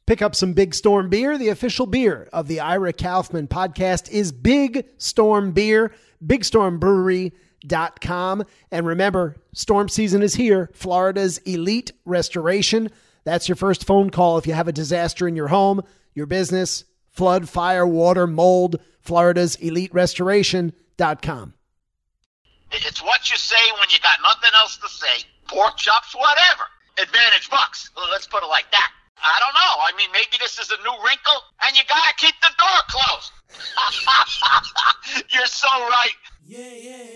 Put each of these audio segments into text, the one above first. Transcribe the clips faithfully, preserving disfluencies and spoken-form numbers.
Pick up some Big Storm beer. The official beer of the Ira Kaufman podcast is Big Storm Beer, big storm brewery dot com. And remember, storm season is here. Florida's elite restoration. That's your first phone call if you have a disaster in your home, your business, flood, fire, water, mold. Florida's elite restoration dot com. It's what you say when you got nothing else to say. Pork chops, whatever. Advantage Bucks. Well, let's put it like that. I don't know. I mean, maybe this is a new wrinkle, and you got to keep the door closed. You're so right. Yeah,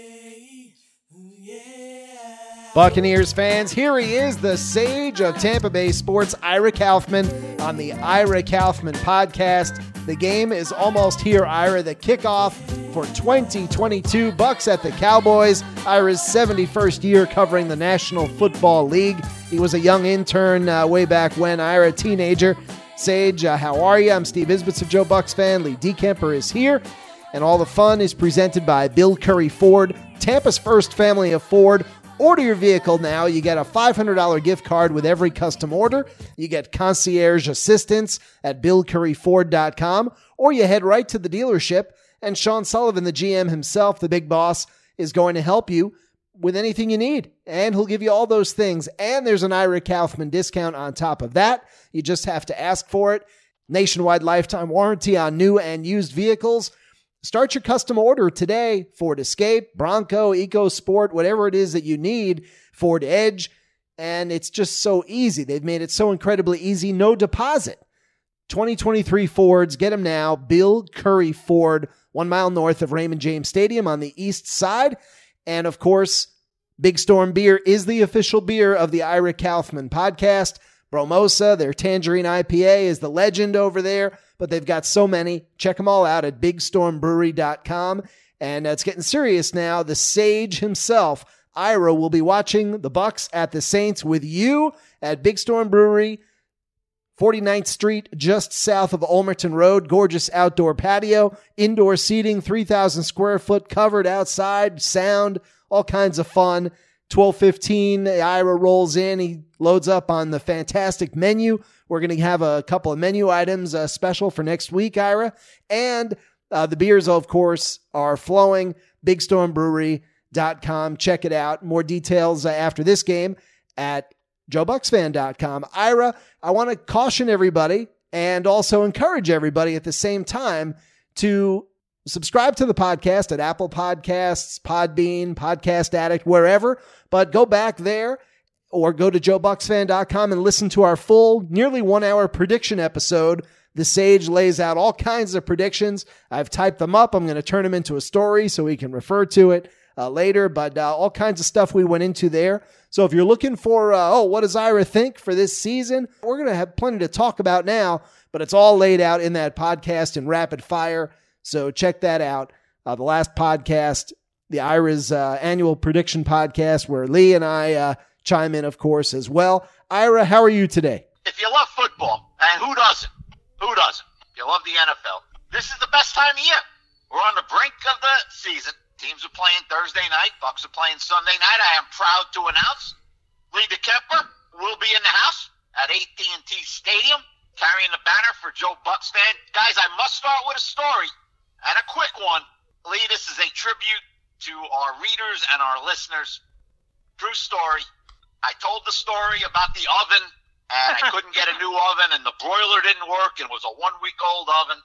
yeah, yeah. Buccaneers fans, here he is, the sage of Tampa Bay sports, Ira Kaufman, on the Ira Kaufman podcast. The game is almost here, Ira. The kickoff for twenty twenty-two, Bucks at the Cowboys. Ira's seventy-first year covering the National Football League. He was a young intern uh, way back when, Ira, a teenager. Sage, uh, how are you? I'm Steve Isbitz of Joe Bucks Fan. Lee DeKemper is here. And all the fun is presented by Bill Curry Ford, Tampa's first family of Ford. Order your vehicle now. You get a five hundred dollars gift card with every custom order. You get concierge assistance at bill curry ford dot com, or you head right to the dealership, and Sean Sullivan, the G M himself, the big boss, is going to help you with anything you need, and he'll give you all those things. And there's an Ira Kaufman discount on top of that. You just have to ask for it. Nationwide lifetime warranty on new and used vehicles. Start your custom order today. Ford Escape, Bronco, EcoSport, whatever it is that you need. Ford Edge. And it's just so easy. They've made it so incredibly easy. No deposit. twenty twenty-three Fords. Get them now. Bill Curry Ford, one mile north of Raymond James Stadium on the east side. And of course, Big Storm Beer is the official beer of the Ira Kaufman podcast. Bromosa, their Tangerine I P A, is the legend over there, but they've got so many. Check them all out at big storm brewery dot com. And it's getting serious now. The sage himself, Ira, will be watching the Bucks at the Saints with you at Big Storm Brewery, forty-ninth Street, just south of Ulmerton Road. Gorgeous outdoor patio, indoor seating, three thousand square foot covered outside, sound, all kinds of fun. twelve fifteen, Ira rolls in. He loads up on the fantastic menu. We're going to have a couple of menu items uh, special for next week, Ira. And uh, the beers, of course, are flowing. big storm brewery dot com. Check it out. More details uh, after this game at joe bucks fan dot com. Ira, I want to caution everybody and also encourage everybody at the same time to subscribe to the podcast at Apple Podcasts, Podbean, Podcast Addict, wherever. But go back there or go to joe bucks fan dot com and listen to our full, nearly one-hour prediction episode. The Sage lays out all kinds of predictions. I've typed them up. I'm going to turn them into a story so we can refer to it uh, later. But uh, all kinds of stuff we went into there. So if you're looking for, uh, oh, what does Ira think for this season? We're going to have plenty to talk about now, but it's all laid out in that podcast in rapid fire. So check that out. Uh, the last podcast, the Ira's uh, annual prediction podcast, where Lee and I uh, chime in, of course, as well. Ira, how are you today? If you love football, and who doesn't? Who doesn't? If you love the N F L, this is the best time of year. We're on the brink of the season. Teams are playing Thursday night. Bucks are playing Sunday night. I am proud to announce Lee DeKemper will be in the house at A T and T Stadium carrying the banner for Joe Bucks Fan. Guys, I must start with a story. And a quick one. Lee, this is a tribute to our readers and our listeners. True story. I told the story about the oven, and I couldn't get a new oven, and the broiler didn't work, and it was a one-week-old oven.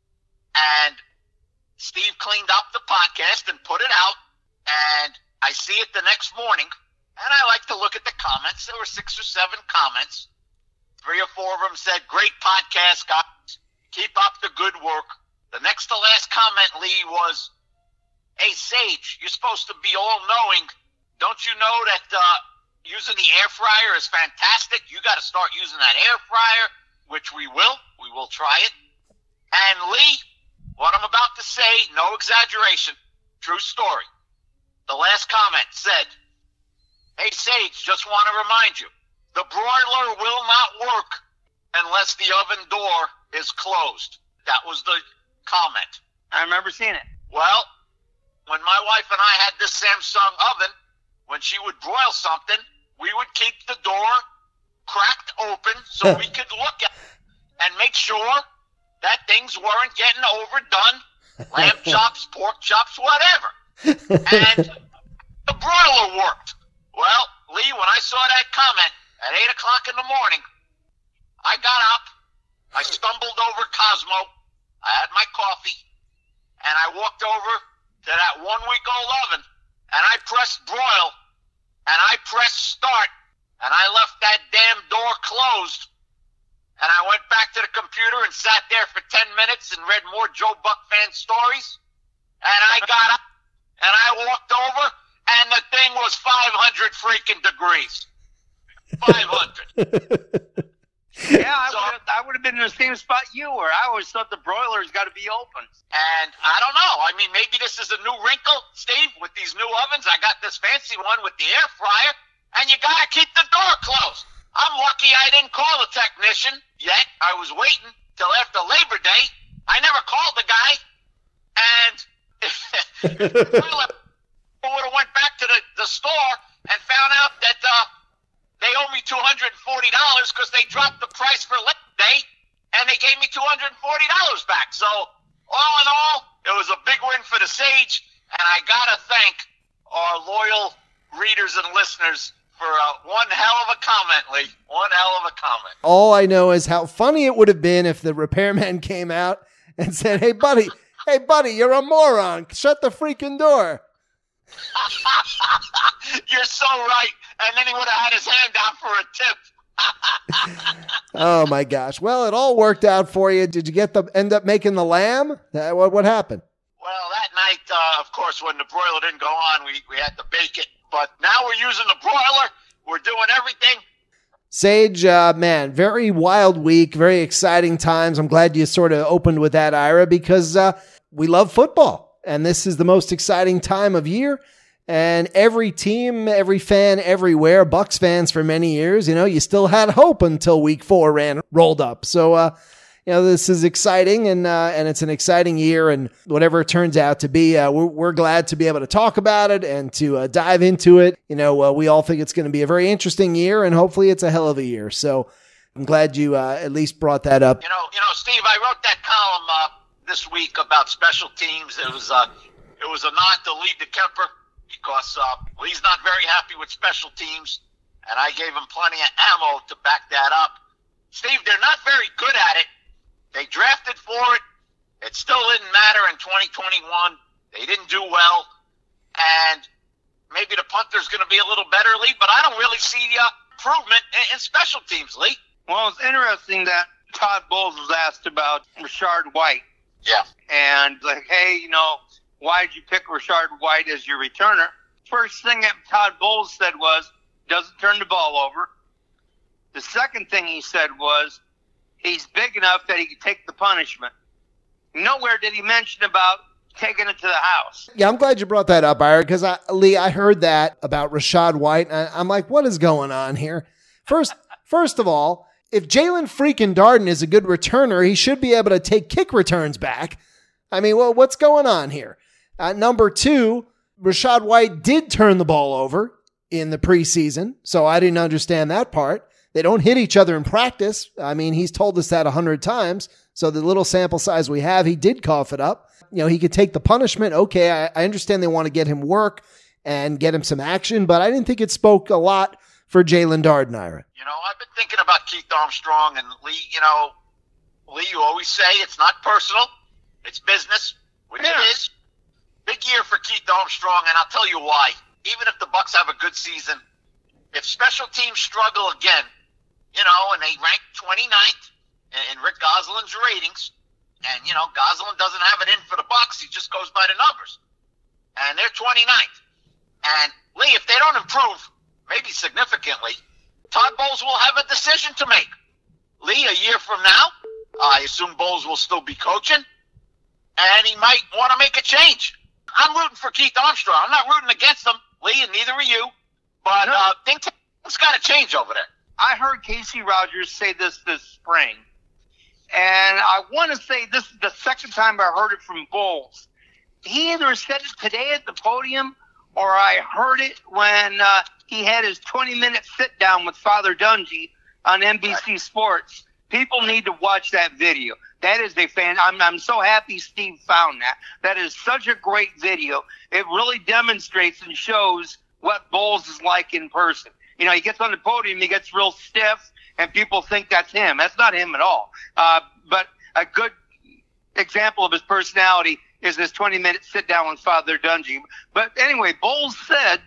And Steve cleaned up the podcast and put it out, and I see it the next morning, and I like to look at the comments. There were six or seven comments. Three or four of them said, great podcast, guys. Keep up the good work. The next to last comment, Lee, was, hey, Sage, you're supposed to be all-knowing. Don't you know that uh, using the air fryer is fantastic? You got to start using that air fryer, which we will. We will try it. And, Lee, what I'm about to say, no exaggeration, true story. The last comment said, hey, Sage, just want to remind you, the broiler will not work unless the oven door is closed. That was the comment. I remember seeing it. Well, when my wife and I had this Samsung oven, when she would broil something, we would keep the door cracked open so we could look at it and sure that things weren't getting overdone. Lamb chops, pork chops, whatever. And the broiler worked. Well, Lee, when I saw that comment at eight o'clock in the morning, I got up, I stumbled over Cosmo, I had my coffee, and I walked over to that one-week-old oven, and I pressed broil, and I pressed start, and I left that damn door closed, and I went back to the computer and sat there for ten minutes and read more Joe Buck fan stories, and I got up, and I walked over, and the thing was five hundred freaking degrees. five hundred. Yeah, I so, would I would have been in the same spot you were. I always thought the broiler's got to be open. And I don't know. I mean, maybe this is a new wrinkle, Steve, with these new ovens. I got this fancy one with the air fryer, and you got to keep the door closed. I'm lucky I didn't call a technician yet. I was waiting till after Labor Day. I never called the guy. And if I would have went back to the, the store and found out that uh, they owe me two hundred forty dollars because they dropped the price for Labor Day, and they gave me two hundred forty dollars back. So, all in all, it was a big win for the Sage, and I got to thank our loyal readers and listeners for uh, one hell of a comment, Lee. One hell of a comment. All I know is how funny it would have been if the repairman came out and said, hey, buddy, hey, buddy, you're a moron. Shut the freaking door. You're so right. And then he would have had his hand out for a tip. Oh my gosh. Well, it all worked out for you. Did you get the end up making the lamb? Uh, what what happened? Well, that night, uh, of course, when the broiler didn't go on, we, we had to bake it. But now we're using the broiler. We're doing everything. Sage, uh, man, very wild week, very exciting times. I'm glad you sort of opened with that, Ira, because uh, we love football. And this is the most exciting time of year. And every team, every fan, everywhere, Bucs fans for many years, you know, you still had hope until week four ran rolled up. So, uh, you know, this is exciting, and uh, and it's an exciting year, and whatever it turns out to be, uh, we're, we're glad to be able to talk about it and to uh, dive into it. You know, uh, we all think it's going to be a very interesting year, and hopefully it's a hell of a year. So I'm glad you uh, at least brought that up. You know, you know, Steve, I wrote that column uh, this week about special teams. It was uh, it was a nod to Lee DeKemper, because uh, Lee's not very happy with special teams, and I gave him plenty of ammo to back that up. Steve, they're not very good at it. They drafted for it. It still didn't matter in twenty twenty-one. They didn't do well, and maybe the punter's going to be a little better, Lee, but I don't really see uh, improvement in, in special teams, Lee. Well, it's interesting that Todd Bowles was asked about Rashard White. Yeah. And like, hey, you know, why did you pick Rashard White as your returner? First thing that Todd Bowles said was, doesn't turn the ball over. The second thing he said was, he's big enough that he can take the punishment. Nowhere did he mention about taking it to the house. Yeah, I'm glad you brought that up, Ira, because I, Lee, I heard that about Rashard White, and I, I'm like, what is going on here? First, first of all, if Jalen freaking Darden is a good returner, he should be able to take kick returns back. I mean, well, what's going on here? Uh, number two, Rashard White did turn the ball over in the preseason, so I didn't understand that part. They don't hit each other in practice. I mean, he's told us that a hundred times. So the little sample size we have, he did cough it up. You know, he could take the punishment. Okay, I, I understand they want to get him work and get him some action, but I didn't think it spoke a lot for Jalen Darden, Ira. You know, I've been thinking about Keith Armstrong and Lee. You know, Lee, you always say it's not personal, it's business, which yeah. it is. Big year for Keith Armstrong, and I'll tell you why. Even if the Bucs have a good season, if special teams struggle again, you know, and they rank twenty-ninth in Rick Gosselin's ratings, and, you know, Gosselin doesn't have it in for the Bucs, he just goes by the numbers. And they're twenty-ninth. And, Lee, if they don't improve, maybe significantly, Todd Bowles will have a decision to make. Lee, a year from now, I assume Bowles will still be coaching, and he might want to make a change. I'm rooting for Keith Armstrong. I'm not rooting against him, Lee, and neither are you. But uh, things got to change over there. I heard Casey Rogers say this this spring, and I want to say this is the second time I heard it from Bowles. He either said it today at the podium, or I heard it when uh, he had his twenty-minute sit-down with Father Dungy on N B C right. Sports. People need to watch that video. That is a fan. I'm, I'm so happy Steve found that. That is such a great video. It really demonstrates and shows what Bowles is like in person. You know, he gets on the podium, he gets real stiff, and people think that's him. That's not him at all. Uh, but a good example of his personality is this twenty-minute sit-down with Father Dungy. But anyway, Bowles said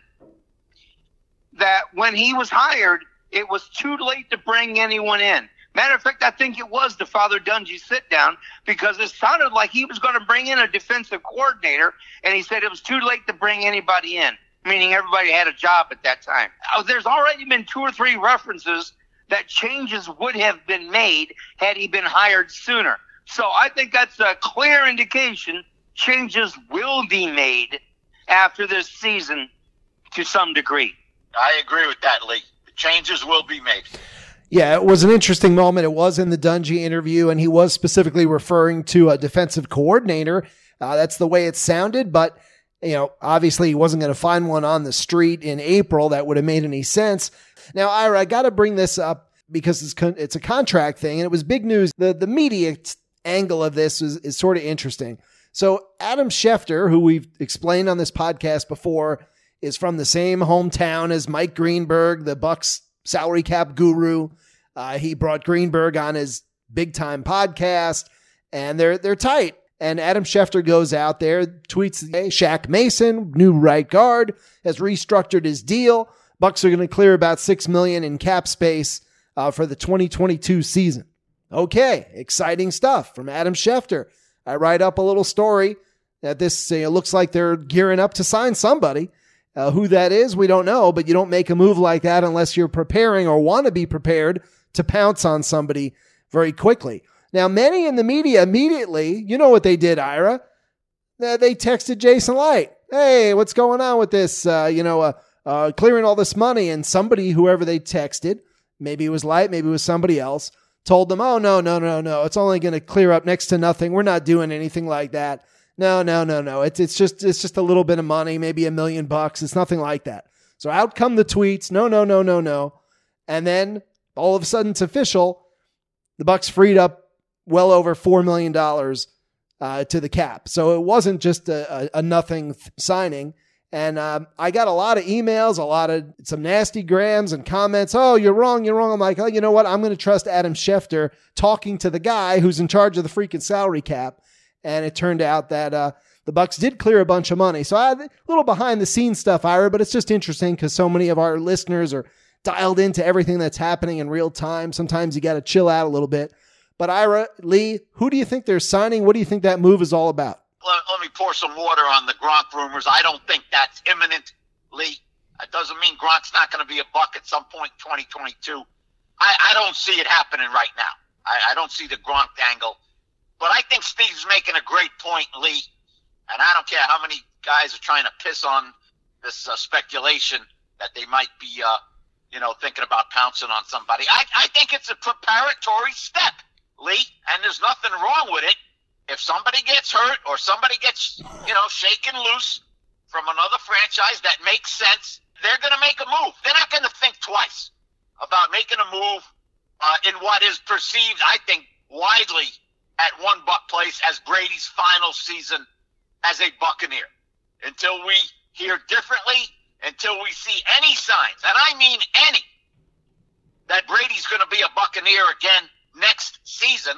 that when he was hired, it was too late to bring anyone in. Matter of fact, I think it was the Father Dungy sit-down because it sounded like he was going to bring in a defensive coordinator, and he said it was too late to bring anybody in, meaning everybody had a job at that time. Uh, there's already been two or three references that changes would have been made had he been hired sooner. So I think that's a clear indication changes will be made after this season to some degree. I agree with that, Lee. The changes will be made. Yeah, it was an interesting moment. It was in the Dungy interview, and he was specifically referring to a defensive coordinator. Uh, that's the way it sounded, but you know, obviously he wasn't going to find one on the street in April that would have made any sense. Now, Ira, I got to bring this up because it's con- it's a contract thing, and it was big news. The the media t- angle of this is, is sort of interesting. So Adam Schefter, who we've explained on this podcast before, is from the same hometown as Mike Greenberg, the Bucs salary cap guru. Uh, he brought Greenberg on his big time podcast, and they're they're tight. And Adam Schefter goes out there, tweets, hey, Shaq Mason, new right guard, has restructured his deal. Bucs are going to clear about six million dollars in cap space uh, for the twenty twenty-two season. Okay, exciting stuff from Adam Schefter. I write up a little story that this uh, looks like they're gearing up to sign somebody. Uh, who that is, we don't know, but you don't make a move like that unless you're preparing or want to be prepared to pounce on somebody very quickly. Now, many in the media immediately, you know what they did, Ira? They texted Jason Light. Hey, what's going on with this? Uh, you know, uh, uh, clearing all this money. And somebody, whoever they texted, maybe it was Light, maybe it was somebody else, told them, oh, no, no, no, no. It's only going to clear up next to nothing. We're not doing anything like that. No, no, no, no. It's it's just it's just a little bit of money, maybe a million bucks. It's nothing like that. So out come the tweets. No, no, no, no, no. And then all of a sudden it's official. The Bucs freed up well over four million dollars uh, to the cap. So it wasn't just a, a, a nothing th- signing. And um, I got a lot of emails, a lot of some nasty grams and comments. Oh, you're wrong. You're wrong. I'm like, oh, you know what? I'm going to trust Adam Schefter talking to the guy who's in charge of the freaking salary cap. And it turned out that uh, the Bucs did clear a bunch of money. So I had a little behind the scenes stuff, Ira, but it's just interesting because so many of our listeners are dialed into everything that's happening in real time. Sometimes you got to chill out a little bit. But Ira, Lee, who do you think they're signing? What do you think that move is all about? Let, let me pour some water on the Gronk rumors. I don't think that's imminent, Lee. That doesn't mean Gronk's not going to be a Buck at some point in twenty twenty-two. I, I don't see it happening right now. I, I don't see the Gronk angle. But I think Steve's making a great point, Lee. And I don't care how many guys are trying to piss on this uh, speculation that they might be, uh, you know, thinking about pouncing on somebody. I, I think it's a preparatory step, Lee, and there's nothing wrong with it. If somebody gets hurt or somebody gets, you know, shaken loose from another franchise that makes sense, they're going to make a move. They're not going to think twice about making a move uh, in what is perceived, I think, widely at one Buck place as Brady's final season as a Buccaneer. Until we hear differently, until we see any signs, and I mean any, that Brady's going to be a Buccaneer again next season,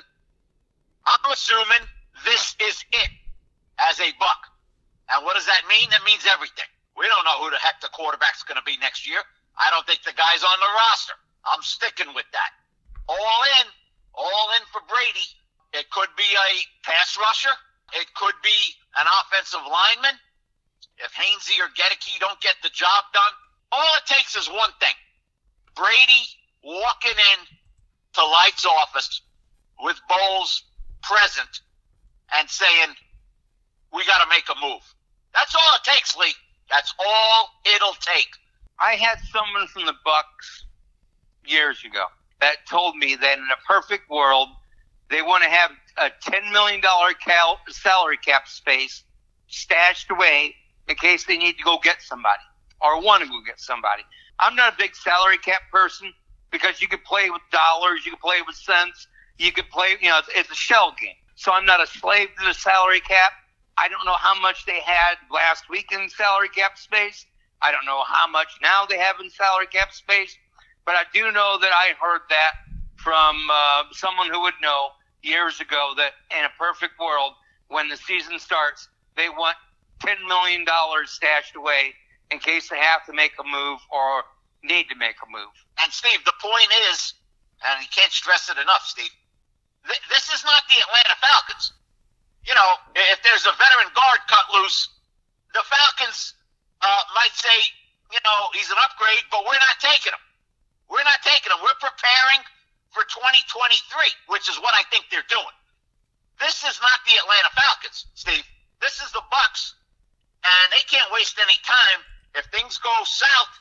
I'm assuming this is it as a Buck. And what does that mean? That means everything. We don't know who the heck the quarterback's going to be next year. I don't think the guy's on the roster. I'm sticking with that. All in, all in for Brady. It could be a pass rusher. It could be an offensive lineman. If Hainsey or Gedeke don't get the job done, all it takes is one thing. Brady walking in to Light's office with Bowles present and saying, we got to make a move. That's all it takes, Lee. That's all it'll take. I had someone from the Bucs years ago that told me that in a perfect world, they want to have a ten million dollars cal- salary cap space stashed away in case they need to go get somebody or want to go get somebody. I'm not a big salary cap person because you can play with dollars, you can play with cents. you could play, you know, it's, it's a shell game. So I'm not a slave to the salary cap. I don't know how much they had last week in salary cap space. I don't know how much now they have in salary cap space. But I do know that I heard that from uh, someone who would know years ago that in a perfect world, when the season starts, they want ten million dollars stashed away in case they have to make a move or need to make a move. And, Steve, the point is, and you can't stress it enough, Steve, th- this is not the Atlanta Falcons. You know, if there's a veteran guard cut loose, the Falcons uh, might say, you know, he's an upgrade, but we're not taking him. We're not taking him. We're preparing for twenty twenty-three, which is what I think they're doing. This is not the Atlanta Falcons, Steve. This is the Bucs, and they can't waste any time. If things go south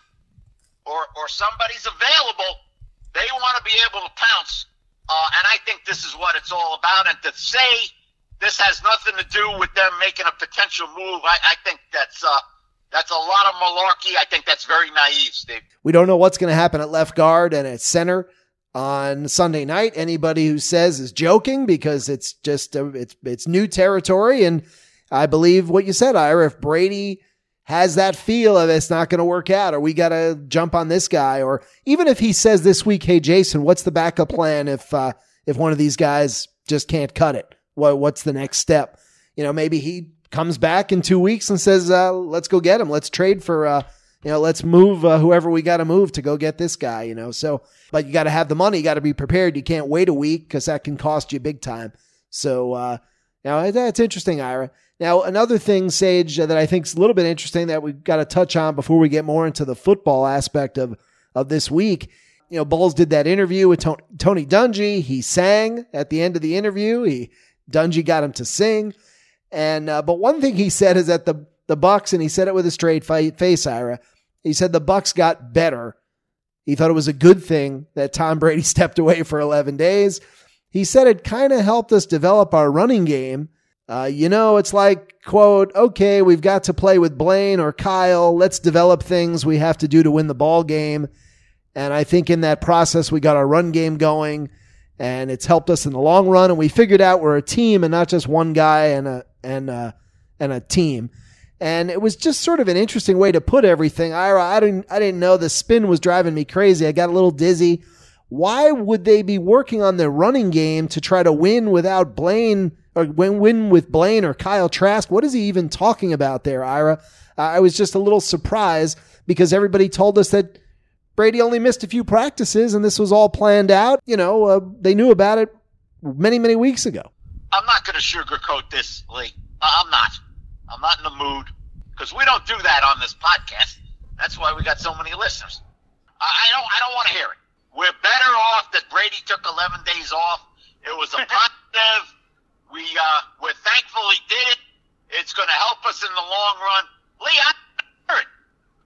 or or somebody's available, they want to be able to pounce. Uh, and I think this is what it's all about. And to say this has nothing to do with them making a potential move, I, I think that's uh, that's a lot of malarkey. I think that's very naive, Steve. We don't know what's going to happen at left guard and at center on Sunday night. Anybody who says is joking because it's just uh, it's it's new territory. And I believe what you said, Ira. If Brady has that feel of it's not going to work out, or we got to jump on this guy, or even if he says this week, hey, Jason, what's the backup plan if uh, if one of these guys just can't cut it? What what's the next step? You know, maybe he comes back in two weeks and says, uh, let's go get him. Let's trade for, uh, you know, let's move uh, whoever we got to move to go get this guy, you know. So, but you got to have the money. You got to be prepared. You can't wait a week because that can cost you big time. So, uh, you know, that's interesting, Ira. Now, another thing, Sage, that I think is a little bit interesting that we've got to touch on before we get more into the football aspect of, of this week. You know, Bowles did that interview with Tony, Tony Dungy. He sang at the end of the interview. He Dungy got him to sing. And, uh, but one thing he said is that the, the Bucs, and he said it with a straight face, Ira, he said the Bucs got better. He thought it was a good thing that Tom Brady stepped away for eleven days. He said it kind of helped us develop our running game. Uh, you know, it's like, quote, okay, we've got to play with Blaine or Kyle. Let's develop things we have to do to win the ball game. And I think in that process, we got our run game going, and it's helped us in the long run. And we figured out we're a team and not just one guy and a, and a, and a team. And it was just sort of an interesting way to put everything. Ira, I didn't, I didn't know the spin was driving me crazy. I got a little dizzy. Why would they be working on their running game to try to win without Blaine or win, win with Blaine or Kyle Trask? What is he even talking about there, Ira? Uh, I was just a little surprised because everybody told us that Brady only missed a few practices and this was all planned out. You know, uh, they knew about it many, many weeks ago. I'm not going to sugarcoat this, Lee. I'm not. I'm not in the mood because we don't do that on this podcast. That's why we got so many listeners. I don't. I don't want to hear it. We're better off that Brady took eleven days off. It was a positive. We uh, we're thankful he did it. It's going to help us in the long run. Lee, I hear it.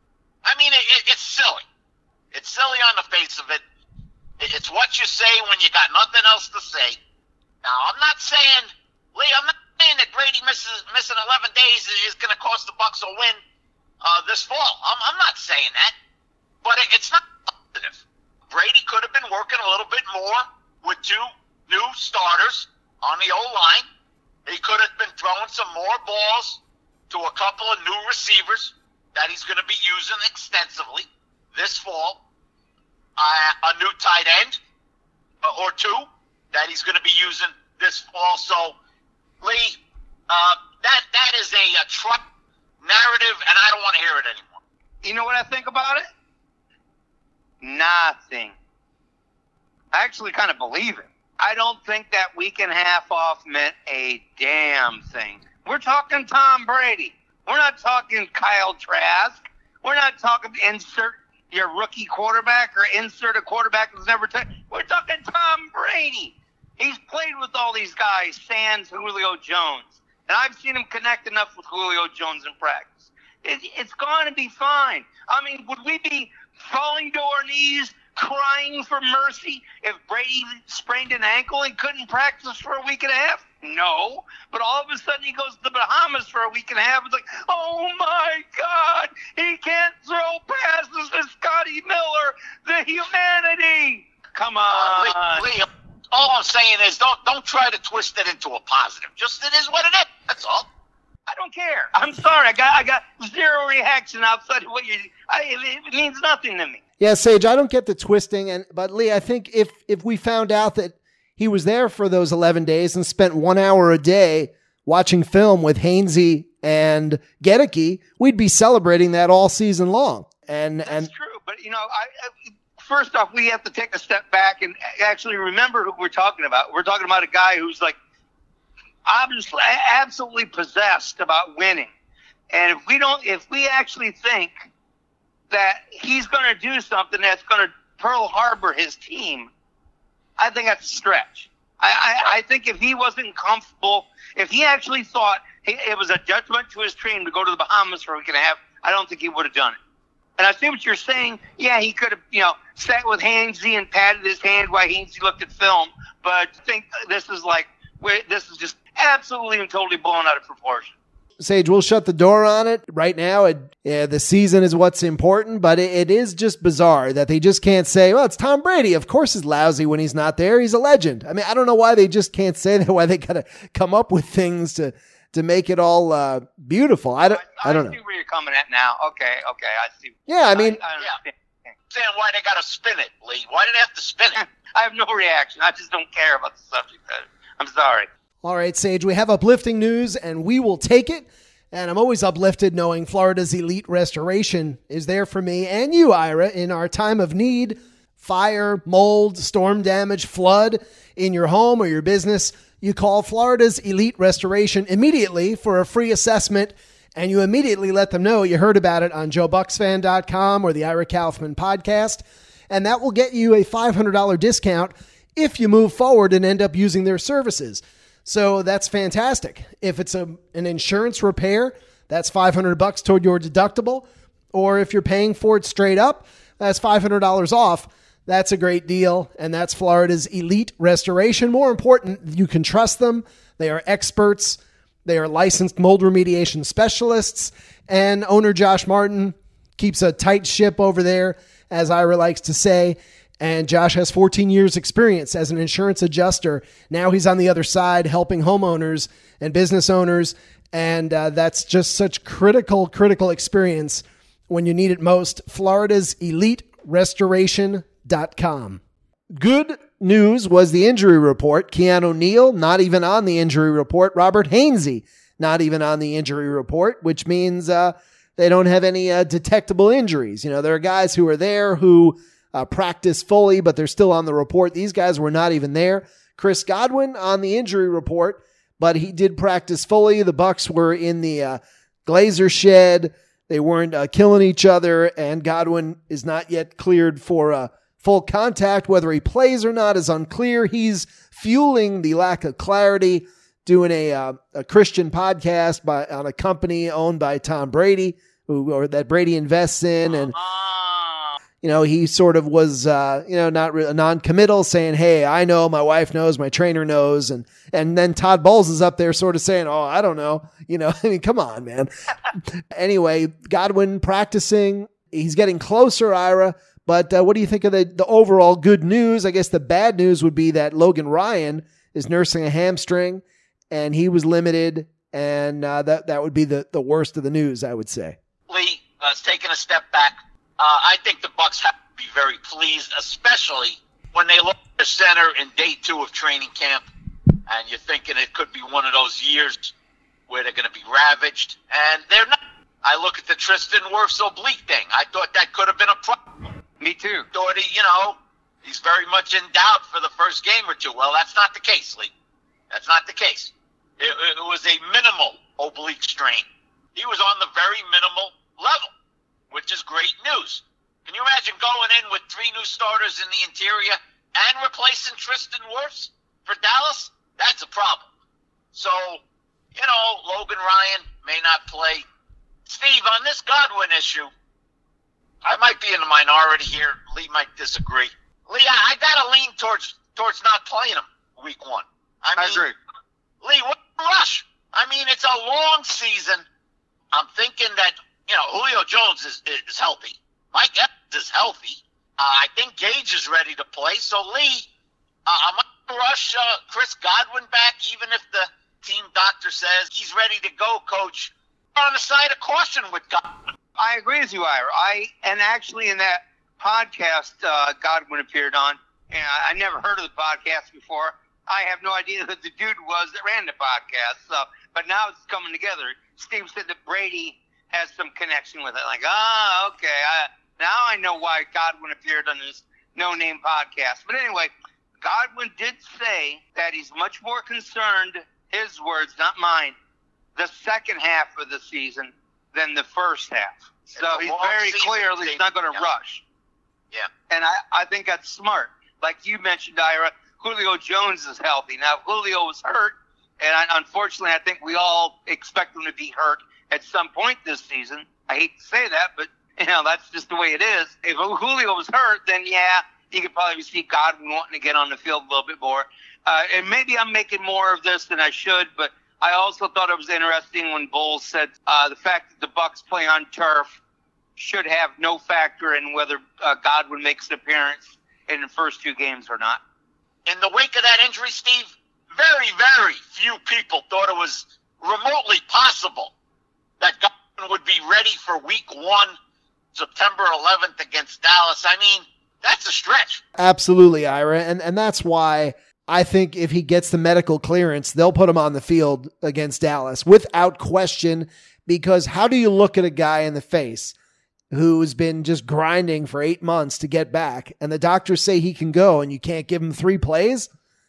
I mean, it, it, it's silly. It's silly on the face of it. it. It's what you say when you got nothing else to say. Now, I'm not saying, Lee, I'm not saying that Brady misses missing eleven days is going to cost the Bucs a win uh, this fall. I'm, I'm not saying that, but it, it's not positive. Brady could have been working a little bit more with two new starters on the O-line. He could have been throwing some more balls to a couple of new receivers that he's going to be using extensively this fall. Uh, a new tight end uh, or two that he's going to be using this fall. So, Lee, uh, that that is a, a truck narrative, and I don't want to hear it anymore. You know what I think about it? Nothing. I actually kind of believe it. I don't think that week and a half off meant a damn thing. We're talking Tom Brady. We're not talking Kyle Trask. We're not talking insert your rookie quarterback or insert a quarterback who's never t- We're talking Tom Brady. He's played with all these guys, sans Julio Jones. And I've seen him connect enough with Julio Jones in practice. It, it's going to be fine. I mean, would we be falling to our knees, crying for mercy if Brady sprained an ankle and couldn't practice for a week and a half? No. But all of a sudden he goes to the Bahamas for a week and a half. It's like, oh, my God, he can't throw passes to Scotty Miller, the humanity. Come on. Uh, Lee, Lee, all I'm saying is don't don't try to twist it into a positive. Just it is what it is. That's all. I don't care. I'm sorry. I got I got zero reaction outside of what you. I, it means nothing to me. Yeah, Sage, I don't get the twisting, and but Lee, I think if if we found out that he was there for those eleven days and spent one hour a day watching film with Hainsey and Gedeke, we'd be celebrating that all season long. And That's and true, but you know, I, I first off, we have to take a step back and actually remember who we're talking about. We're talking about a guy who's like obviously absolutely possessed about winning, and if we don't, if we actually think that he's going to do something that's going to Pearl Harbor his team, I think that's a stretch. I, I, I think if he wasn't comfortable, if he actually thought it was a judgment to his team to go to the Bahamas for a week and a half, I don't think he would have done it. And I see what you're saying. Yeah, he could have, you know, sat with Hainsey and patted his hand while Hainsey looked at film. But I think this is like, this is just absolutely and totally blown out of proportion. Sage, we'll shut the door on it. Right now, it, yeah, the season is what's important, but it, it is just bizarre that they just can't say, well, it's Tom Brady. Of course he's lousy when he's not there. He's a legend. I mean, I don't know why they just can't say that, why they got to come up with things to, to make it all uh, beautiful. I don't, I, I don't know. I see where you're coming at now. Okay, okay, I see. Yeah, I mean. I, I yeah. Saying why they got to spin it, Lee. Why did they have to spin it? I have no reaction. I just don't care about the subject. I'm sorry. All right, Sage, we have uplifting news, and we will take it. And I'm always uplifted knowing Florida's Elite Restoration is there for me and you, Ira, in our time of need. Fire, mold, storm damage, flood in your home or your business. You call Florida's Elite Restoration immediately for a free assessment, and you immediately let them know you heard about it on Joe Bucks Fan dot com or the Ira Kaufman podcast, and that will get you a five hundred dollars discount if you move forward and end up using their services. So that's fantastic. If it's a an insurance repair, that's five hundred bucks toward your deductible. Or if you're paying for it straight up, that's five hundred dollars off. That's a great deal. And that's Florida's Elite Restoration. More important, you can trust them. They are experts. They are licensed mold remediation specialists. And owner Josh Martin keeps a tight ship over there, as Ira likes to say. And Josh has fourteen years experience as an insurance adjuster. Now he's on the other side helping homeowners and business owners. And uh, that's just such critical, critical experience when you need it most. Florida's Elite Restoration dot com. Good news was the injury report. Keanu Neal, not even on the injury report. Robert Hainsey, not even on the injury report, which means uh, they don't have any uh, detectable injuries. You know, there are guys who are there who Uh, practice fully, but they're still on the report. These guys were not even there. Chris Godwin on the injury report, but he did practice fully. The Bucks were in the uh, Glazer shed. They weren't uh, killing each other, and Godwin is not yet cleared for uh, full contact. Whether he plays or not is unclear. He's fueling the lack of clarity, doing a uh, a Christian podcast by on a company owned by Tom Brady, who or that Brady invests in, and you know, he sort of was, uh, you know, not re- non-committal, saying, hey, I know, my wife knows, my trainer knows. And and then Todd Bowles is up there sort of saying, oh, I don't know. You know, I mean, come on, man. Anyway, Godwin practicing. He's getting closer, Ira. But uh, what do you think of the, the overall good news? I guess the bad news would be that Logan Ryan is nursing a hamstring, and he was limited. And uh, that, that would be the, the worst of the news, I would say. Lee, uh, taking a step back. Uh, I think the Bucks have to be very pleased, especially when they look at the center in day two of training camp, and you're thinking it could be one of those years where they're going to be ravaged, and they're not. I look at the Tristan Wirfs oblique thing. I thought that could have been a problem. Me too. Thought he, you know, he's very much in doubt for the first game or two. Well, that's not the case, Lee. That's not the case. It, it was a minimal oblique strain. He was on the very minimal level, which is great news. Can you imagine going in with three new starters in the interior and replacing Tristan Wirfs for Dallas? That's a problem. So, you know, Logan Ryan may not play. Steve, on this Godwin issue, I might be in the minority here. Lee might disagree. Lee, I, I got to lean towards towards not playing him week one. I, mean, I agree. Lee, what rush? I mean, it's a long season. I'm thinking that, you know, Julio Jones is, is healthy. Mike Evans is healthy. Uh, I think Gage is ready to play. So, Lee, uh, I'm rush uh, Chris Godwin back, even if the team doctor says he's ready to go, Coach? On the side of caution with Godwin. I agree with you, Ira. I and actually in that podcast uh, Godwin appeared on, and I, I never heard of the podcast before. I have no idea who the dude was that ran the podcast. So, but now it's coming together. Steve said that Brady has some connection with it. Like, ah, okay. I, now I know why Godwin appeared on this no-name podcast. But anyway, Godwin did say that he's much more concerned, his words, not mine, the second half of the season than the first half. So he's very clear he's not going to yeah. rush. Yeah. And I, I think that's smart. Like you mentioned, Ira, Julio Jones is healthy. Now, Julio was hurt, and I, unfortunately, I think we all expect him to be hurt at some point this season. I hate to say that, but, you know, that's just the way it is. If Julio was hurt, then, yeah, you could probably see Godwin wanting to get on the field a little bit more. Uh, and maybe I'm making more of this than I should, but I also thought it was interesting when Bowles said uh, the fact that the Bucs play on turf should have no factor in whether uh, Godwin makes an appearance in the first two games or not. In the wake of that injury, Steve, very, very few people thought it was remotely possible that Godwin would be ready for week one, September eleventh against Dallas. I mean, that's a stretch. Absolutely, Ira. And, and that's why I think if he gets the medical clearance, they'll put him on the field against Dallas without question, because how do you look at a guy in the face who's been just grinding for eight months to get back, and the doctors say he can go, and you can't give him three plays?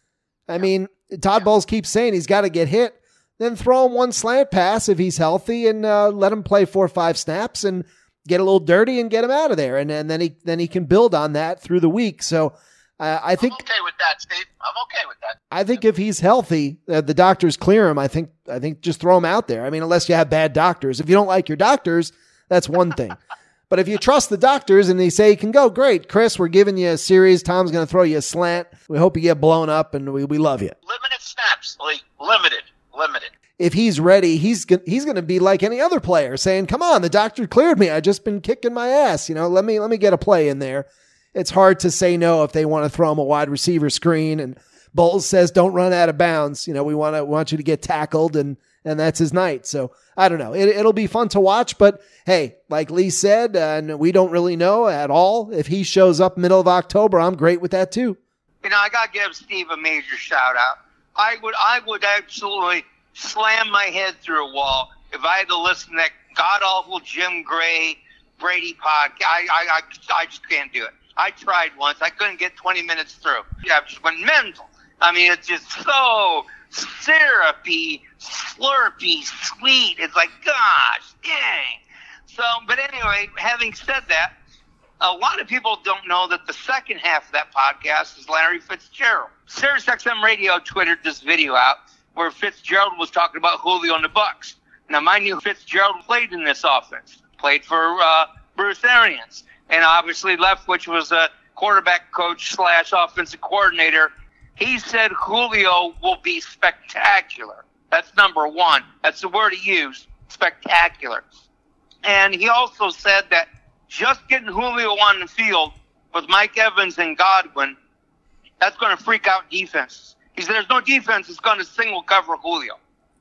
I mean, Todd Bowles keeps saying he's got to get hit. Then throw him one slant pass if he's healthy, and uh, let him play four or five snaps and get a little dirty and get him out of there. And, and then he then he can build on that through the week. So uh, I think I'm okay with that, Steve. I'm okay with that. I think if he's healthy, uh, the doctors clear him. I think I think just throw him out there. I mean, unless you have bad doctors. If you don't like your doctors, that's one thing. But if you trust the doctors and they say he can go, great. Chris, we're giving you a series. Tom's going to throw you a slant. We hope you get blown up, and we, we love you. Limited snaps, Lee. Limited. Limited. If he's ready, he's go- he's going to be like any other player, saying, come on, the doctor cleared me. I just been kicking my ass. You know, let me let me get a play in there. It's hard to say no if they want to throw him a wide receiver screen. And Bowles says, don't run out of bounds. You know, we want to want you to get tackled, and and that's his night. So I don't know. It, it'll be fun to watch. But hey, like Lee said, uh, and we don't really know at all. If he shows up middle of October, I'm great with that too. You know, I got to give Steve a major shout out. I would, I would absolutely slam my head through a wall if I had to listen to that god awful Jim Gray Brady podcast. I, I, I, I just can't do it. I tried once. I couldn't get twenty minutes through. Yeah, I just went mental. I mean, it's just so syrupy, slurpy, sweet. It's like, gosh, dang. So, but anyway, having said that, a lot of people don't know that the second half of that podcast is Larry Fitzgerald. SiriusXM Radio tweeted this video out where Fitzgerald was talking about Julio and the Bucs. Now, mind you, Fitzgerald played in this offense, played for uh, Bruce Arians, and obviously Leftwich was a quarterback coach slash offensive coordinator. He said Julio will be spectacular. That's number one. That's the word he used, spectacular. And he also said that just getting Julio on the field with Mike Evans and Godwin, that's going to freak out defenses. He said there's no defense that's going to single cover Julio.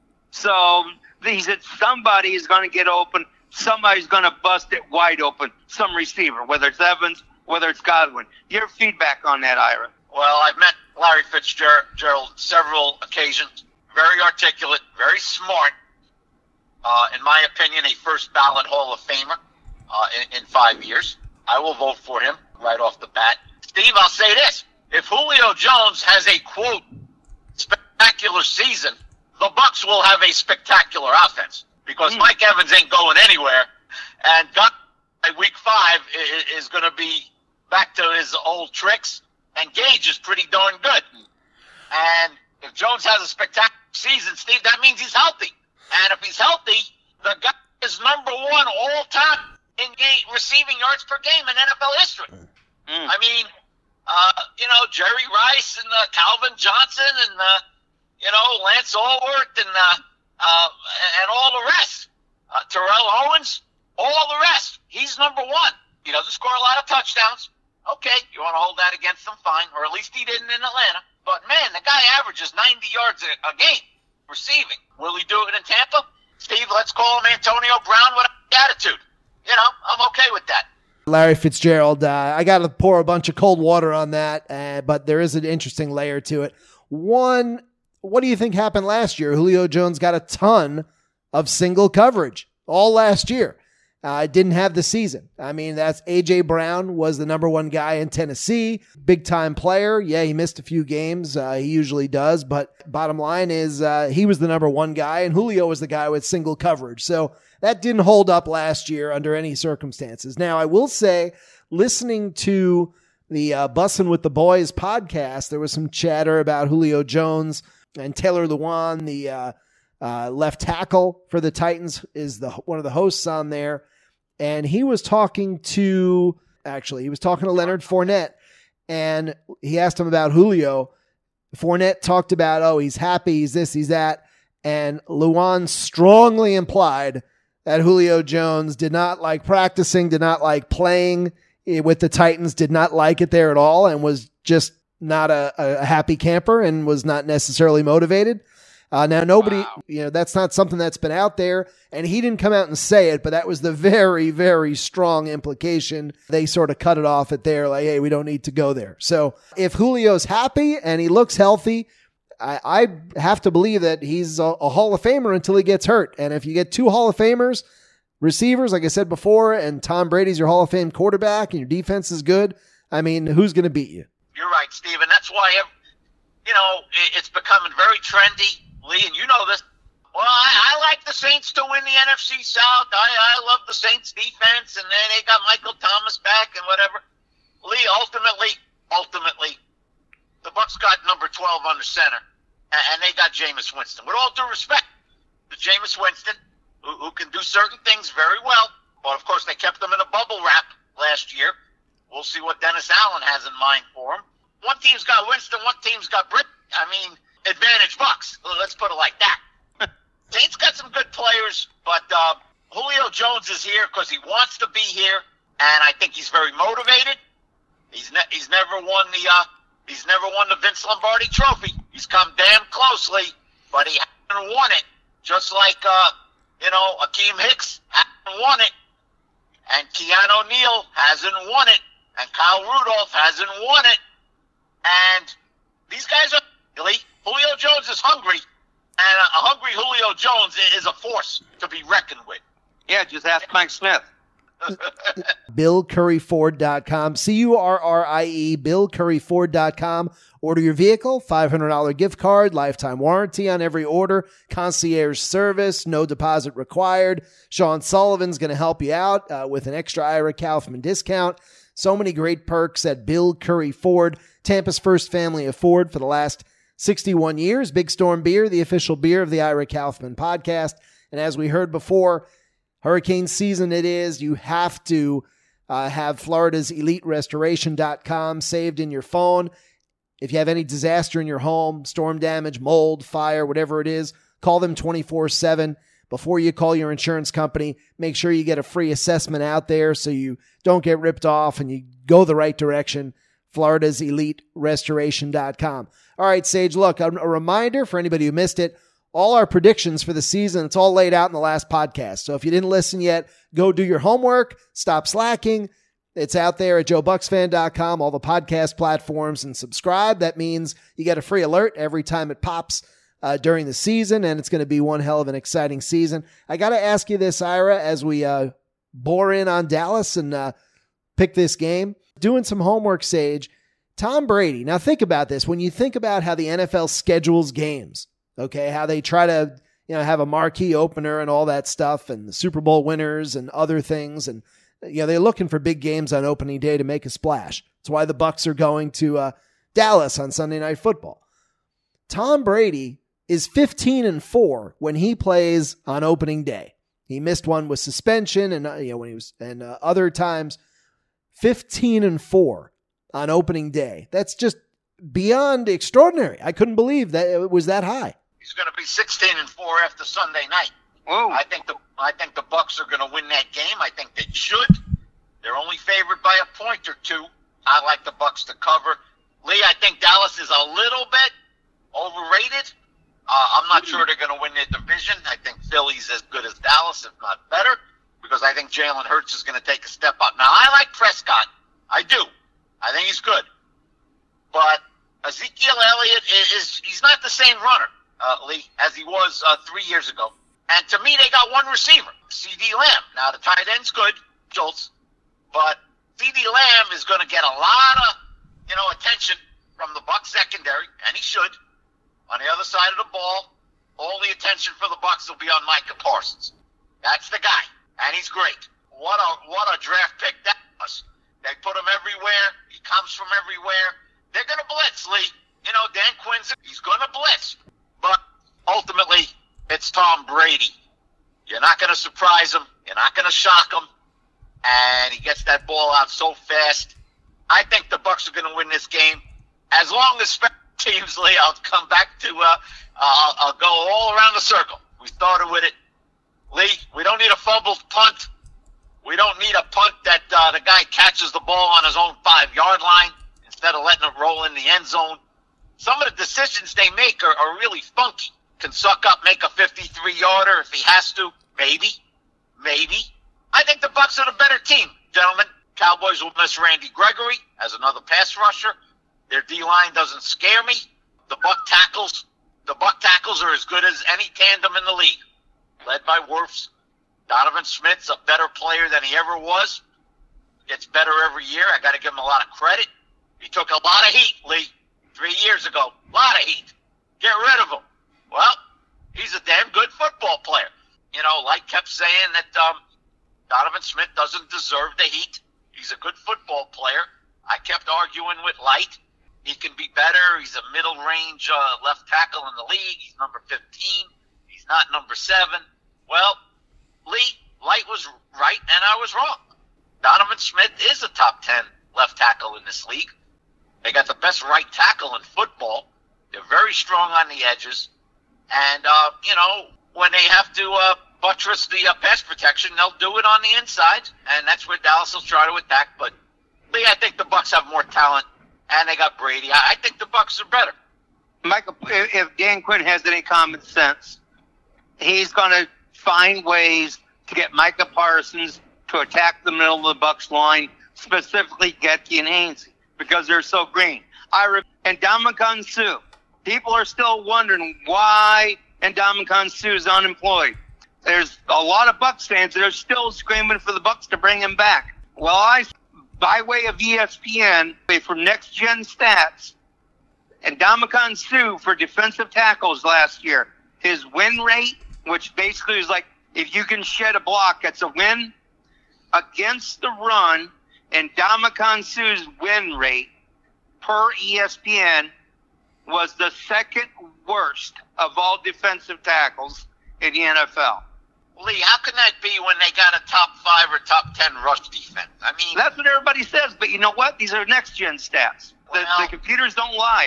So he said somebody is going to get open. Somebody's going to bust it wide open, some receiver, whether it's Evans, whether it's Godwin. Your feedback on that, Ira? Well, I've met Larry Fitzgerald several occasions. Very articulate, very smart. Uh, in my opinion, a first ballot Hall of Famer uh, in, in five years. I will vote for him right off the bat. Steve, I'll say this. If Julio Jones has a, quote, spectacular season, the Bucs will have a spectacular offense because mm. Mike Evans ain't going anywhere. And God, by week five is, is going to be back to his old tricks. And Gage is pretty darn good. And if Jones has a spectacular season, Steve, that means he's healthy. And if he's healthy, the guy is number one all time in game, receiving yards per game in N F L history. Mm. I mean, uh, you know, Jerry Rice and uh, Calvin Johnson and, uh, you know, Lance Allworth and, uh, uh, and all the rest. Uh, Terrell Owens, all the rest. He's number one. He doesn't score a lot of touchdowns. Okay, you want to hold that against him, fine. Or at least he didn't in Atlanta. But, man, the guy averages ninety yards a, a game receiving. Will he do it in Tampa? Steve, let's call him Antonio Brown with attitude. You know, I'm okay with that. Larry Fitzgerald, uh, I got to pour a bunch of cold water on that, uh, but there is an interesting layer to it. One, what do you think happened last year? Julio Jones got a ton of single coverage all last year. Uh, didn't have the season. I mean, that's A J Brown was the number one guy in Tennessee, big time player. Yeah, he missed a few games. Uh, he usually does. But bottom line is uh, he was the number one guy and Julio was the guy with single coverage. So that didn't hold up last year under any circumstances. Now, I will say, listening to the uh, Bussin' with the Boys podcast, there was some chatter about Julio Jones and Taylor Lewan, the uh, uh, left tackle for the Titans, is the one of the hosts on there. And he was talking to, actually, he was talking to Leonard Fournette, and he asked him about Julio. Fournette talked about, oh, he's happy, he's this, he's that. And Lewan strongly implied that Julio Jones did not like practicing, did not like playing with the Titans, did not like it there at all, and was just not a, a happy camper and was not necessarily motivated. Uh, now, nobody, wow. you know, that's not something that's been out there, and he didn't come out and say it, but that was the very, very strong implication. They sort of cut it off at there, like, hey, we don't need to go there. So if Julio's happy and he looks healthy, I, I have to believe that he's a, a Hall of Famer until he gets hurt. And if you get two Hall of Famers, receivers, like I said before, and Tom Brady's your Hall of Fame quarterback and your defense is good, I mean, who's going to beat you? You're right, Steve, and that's why, you know, it's becoming very trendy. Lee, and you know this. Well, I, I like the Saints to win the N F C South. I, I love the Saints defense, and then they got Michael Thomas back and whatever. Lee, ultimately, ultimately, the Bucs got number twelve under center, and, and they got Jameis Winston. With all due respect to Jameis Winston, who, who can do certain things very well, but of course they kept him in a bubble wrap last year. We'll see what Dennis Allen has in mind for him. One team's got Winston, one team's got Britt. I mean, advantage Bucs. Let's put it like that. Saints got some good players, but uh, Julio Jones is here because he wants to be here, and I think he's very motivated. He's ne- he's never won the uh, he's never won the Vince Lombardi Trophy. He's come damn closely, but he hasn't won it. Just like uh, you know, Akeem Hicks hasn't won it, and Keanu Neal hasn't won it, and Kyle Rudolph hasn't won it, and these guys are elite. Julio Jones is hungry, and a hungry Julio Jones is a force to be reckoned with. Yeah, just ask Mike Smith. Bill Curry Ford dot com, C U R R I E, Bill Curry Ford dot com. Order your vehicle, five hundred dollars gift card, lifetime warranty on every order, concierge service, no deposit required. Sean Sullivan's going to help you out uh, with an extra Ira Kaufman discount. So many great perks at Bill Curry Ford, Tampa's first family of Ford for the last sixty-one years. Big Storm Beer, the official beer of the Ira Kaufman podcast. And as we heard before, hurricane season it is. You have to uh, have Florida's Elite Restoration dot com saved in your phone. If you have any disaster in your home, storm damage, mold, fire, whatever it is, call them twenty-four seven. Before you call your insurance company, make sure you get a free assessment out there so you don't get ripped off and you go the right direction. Florida's Elite Restoration dot com. All right, Sage, look, a, a reminder for anybody who missed it, all our predictions for the season, it's all laid out in the last podcast. So if you didn't listen yet, go do your homework, stop slacking. It's out there at Joe Bucks Fan dot com, all the podcast platforms, and subscribe. That means you get a free alert every time it pops uh, during the season, and it's going to be one hell of an exciting season. I got to ask you this, Ira, as we uh, bore in on Dallas and uh, pick this game. Doing some homework, Sage. Tom Brady. Now think about this. When you think about how the N F L schedules games, okay, how they try to, you know, have a marquee opener and all that stuff and the Super Bowl winners and other things. And, you know, they're looking for big games on opening day to make a splash. That's why the Bucs are going to uh, Dallas on Sunday Night Football. Tom Brady is fifteen and four when he plays on opening day. He missed one with suspension and, uh, you know, when he was, and uh, other times, fifteen and four on opening day. That's just beyond extraordinary. I couldn't believe that it was that high. He's going to be sixteen and four after Sunday night. Whoa. I think the I think the Bucs are going to win that game. I think they should. They're only favored by a point or two. I like the Bucs to cover. Lee, I think Dallas is a little bit overrated. Uh, I'm not sure they're going to win their division. I think Philly's as good as Dallas, if not better, because I think Jalen Hurts is going to take a step up. Now, I like Prescott. I do. I think he's good. But Ezekiel Elliott is, he's not the same runner, uh, Lee, as he was uh, three years ago. And to me, they got one receiver, C D Lamb. Now, the tight end's good, Schultz, but C D Lamb is going to get a lot of, you know, attention from the Bucs secondary, and he should. On the other side of the ball, all the attention for the Bucs will be on Micah Parsons. That's the guy, and he's great. What a what a draft pick that was. They put him everywhere. He comes from everywhere. They're going to blitz, Lee. You know, Dan Quinn's, he's going to blitz. But ultimately, it's Tom Brady. You're not going to surprise him. You're not going to shock him. And he gets that ball out so fast. I think the Bucs are going to win this game. As long as special teams, Lee, I'll come back to, uh, I'll, I'll go all around the circle. We started with it. Lee, we don't need a fumbled punt. We don't need a punt that uh, the guy catches the ball on his own five-yard line instead of letting it roll in the end zone. Some of the decisions they make are, are really funky. Can suck up, make a fifty-three-yarder if he has to. Maybe. Maybe. I think the Bucs are the better team, gentlemen. Cowboys will miss Randy Gregory as another pass rusher. Their D-line doesn't scare me. The Buck tackles, the Buck tackles are as good as any tandem in the league, led by Wirfs. Donovan Smith's a better player than he ever was. Gets better every year. I got to give him a lot of credit. He took a lot of heat, Lee, three years ago. A lot of heat. Get rid of him. Well, he's a damn good football player. You know, Light kept saying that um, Donovan Smith doesn't deserve the heat. He's a good football player. I kept arguing with Light. He can be better. He's a middle-range uh, left tackle in the league. He's number fifteen. He's not number seven. Well, Lee, Light was right, and I was wrong. Donovan Smith is a top ten left tackle in this league. They got the best right tackle in football. They're very strong on the edges. And, uh, you know, when they have to uh, buttress the uh, pass protection, they'll do it on the inside, and that's where Dallas will try to attack. But, Lee, I think the Bucs have more talent, and they got Brady. I, I think the Bucs are better. Michael, if Dan Quinn has any common sense, he's going to find ways to get Micah Parsons to attack the middle of the Bucs line, specifically Getke and Hainsey, because they're so green. I re- and Ndamukong Suh. People are still wondering why Ndamukong Suh is unemployed. There's a lot of Bucs fans that are still screaming for the Bucs to bring him back. Well, I, by way of E S P N, from Next Gen Stats, Ndamukong Suh for defensive tackles last year, his win rate, which basically is like if you can shed a block, that's a win against the run, and Ndamukong Suh's win rate per E S P N was the second worst of all defensive tackles in the N F L. Lee, how can that be when they got a top five or top ten rush defense? I mean, that's what everybody says, but you know what? These are next-gen stats. The, well, the computers don't lie.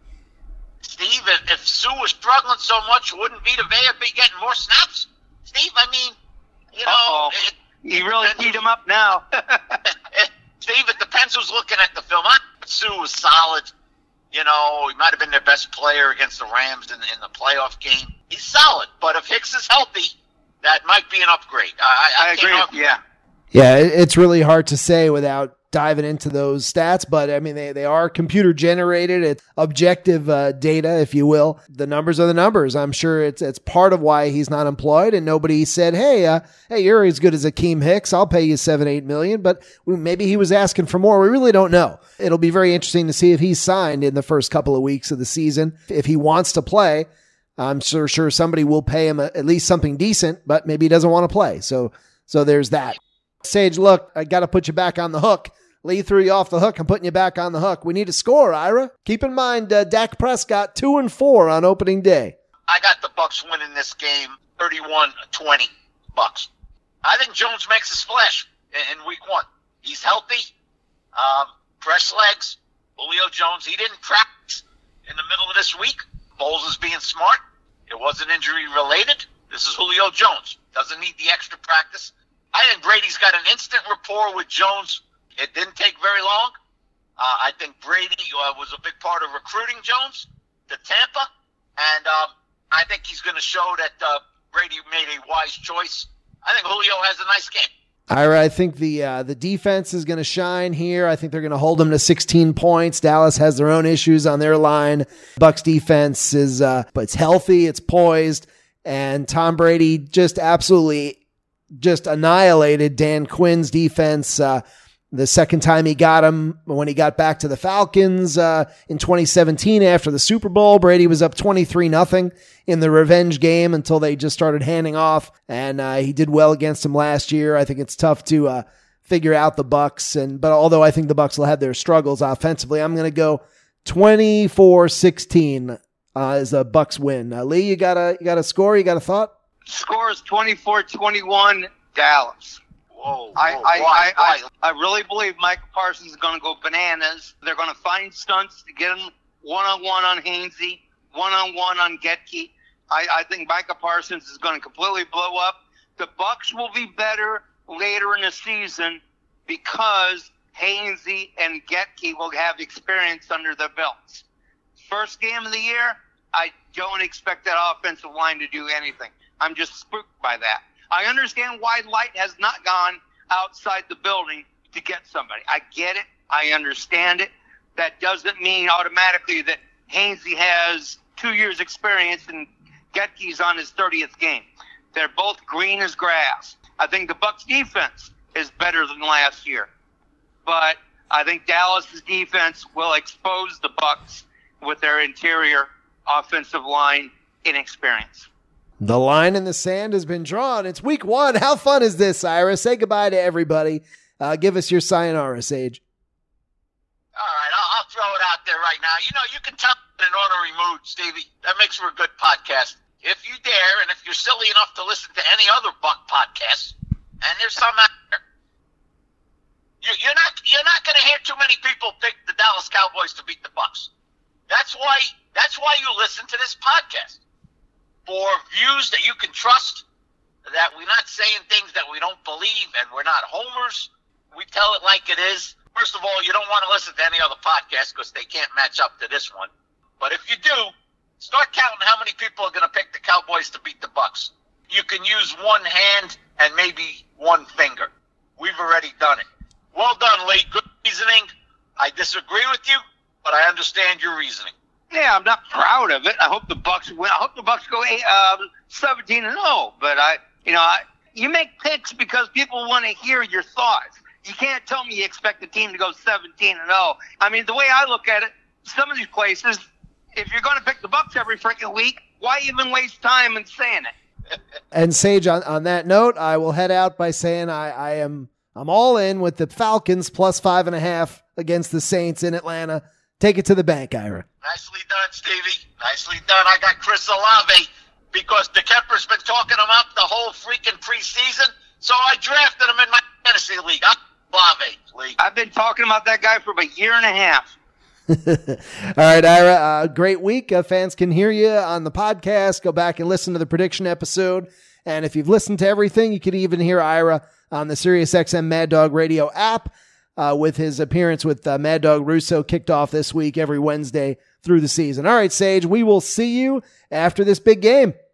Steve, if, if Sue was struggling so much, wouldn't Vita Vea be getting more snaps? Steve, I mean, you know. It, you really teed him up now. Steve, it depends who's looking at the film. I, Sue was solid. You know, he might have been their best player against the Rams in, in the playoff game. He's solid, but if Hicks is healthy, that might be an upgrade. I, I, I agree. Argue. Yeah. Yeah, it's really hard to say without diving into those stats, but I mean, they, they are computer generated. It's objective uh, data, if you will. The numbers are the numbers. I'm sure it's it's part of why he's not employed, and nobody said, hey, uh, hey, you're as good as Akeem Hicks. I'll pay you seven, eight million, but we, maybe he was asking for more. We really don't know. It'll be very interesting to see if he's signed in the first couple of weeks of the season. If he wants to play, I'm sure, sure somebody will pay him a, at least something decent, but maybe he doesn't want to play. So, so there's that. Sage, look, I got to put you back on the hook. Lee threw you off the hook. I'm putting you back on the hook. We need a score, Ira. Keep in mind, uh, Dak Prescott, two and four on opening day. I got the Bucs winning this game, thirty-one twenty Bucs. I think Jones makes a splash in, in week one. He's healthy, um, fresh legs. Julio Jones, he didn't practice in the middle of this week. Bowles is being smart. It wasn't injury related. This is Julio Jones. Doesn't need the extra practice. I think Brady's got an instant rapport with Jones. It didn't take very long. Uh, I think Brady uh, was a big part of recruiting Jones to Tampa, and um, I think he's going to show that uh, Brady made a wise choice. I think Julio has a nice game. Ira, I think the uh, the defense is going to shine here. I think they're going to hold them to sixteen points. Dallas has their own issues on their line. Bucs defense is, uh, but it's healthy, it's poised, and Tom Brady just absolutely just annihilated Dan Quinn's defense. Uh, the second time he got him, when he got back to the Falcons uh, in twenty seventeen after the Super Bowl, Brady was up twenty-three nothing in the revenge game until they just started handing off, and uh, he did well against him last year. I think it's tough to uh, figure out the Bucs, and but although I think the Bucs will have their struggles offensively, I'm going to go twenty-four sixteen uh, as a Bucs win. Uh, Lee, you got a you got a score? You got a thought? Score is twenty-four twenty-one Dallas. Whoa, whoa, I, I, why, I, why? I, I really believe Michael Parsons is going to go bananas. They're going to find stunts to get him one-on-one on Hainsey, one-on-one on Getke. I, I think Micah Parsons is going to completely blow up. The Bucs will be better later in the season because Hainsey and Getke will have experience under their belts. First game of the year, I don't expect that offensive line to do anything. I'm just spooked by that. I understand why Light has not gone outside the building to get somebody. I get it. I understand it. That doesn't mean automatically that Hainsey has two years experience and Getke's on his thirtieth game. They're both green as grass. I think the Bucs defense is better than last year. But I think Dallas's defense will expose the Bucs with their interior offensive line inexperience. The line in the sand has been drawn. It's week one. How fun is this, Ira? Say goodbye to everybody. Uh, give us your sayonara, Sage. All right, I'll, I'll throw it out there right now. You know, you can tell in an ornery mood, Stevie. That makes for a good podcast. If you dare, and if you're silly enough to listen to any other Buck podcasts, and there's some out there, you, you're not you're not going to hear too many people pick the Dallas Cowboys to beat the Bucs. That's why that's why you listen to this podcast. For views that you can trust, that we're not saying things that we don't believe, and we're not homers. We tell it like it is. First of all, you don't want to listen to any other podcast because they can't match up to this one. But if you do, start counting how many people are going to pick the Cowboys to beat the Bucs. You can use one hand and maybe one finger. We've already done it. Well done, Lee. Good reasoning. I disagree with you, but I understand your reasoning. Yeah, I'm not proud of it. I hope the Bucs win. I hope the Bucs go eight, uh, seventeen and oh. But I, you know, I, you make picks because people want to hear your thoughts. You can't tell me you expect the team to go seventeen and oh. I mean, the way I look at it, some of these places, if you're going to pick the Bucs every freaking week, why even waste time in saying it? And Sage, on, on that note, I will head out by saying I, I am I'm all in with the Falcons plus five and a half against the Saints in Atlanta. Take it to the bank, Ira. Nicely done, Stevie. Nicely done. I got Chris Olave because DeKemper's been talking him up the whole freaking preseason, so I drafted him in my fantasy league. I'm Olave league. I've been talking about that guy for a year and a half. All right, Ira, uh, great week. Uh, fans can hear you on the podcast. Go back and listen to the prediction episode. And if you've listened to everything, you can even hear Ira on the SiriusXM Mad Dog Radio app. Uh, with his appearance with uh, Mad Dog Russo kicked off this week every Wednesday through the season. All right, Sage, we will see you after this big game.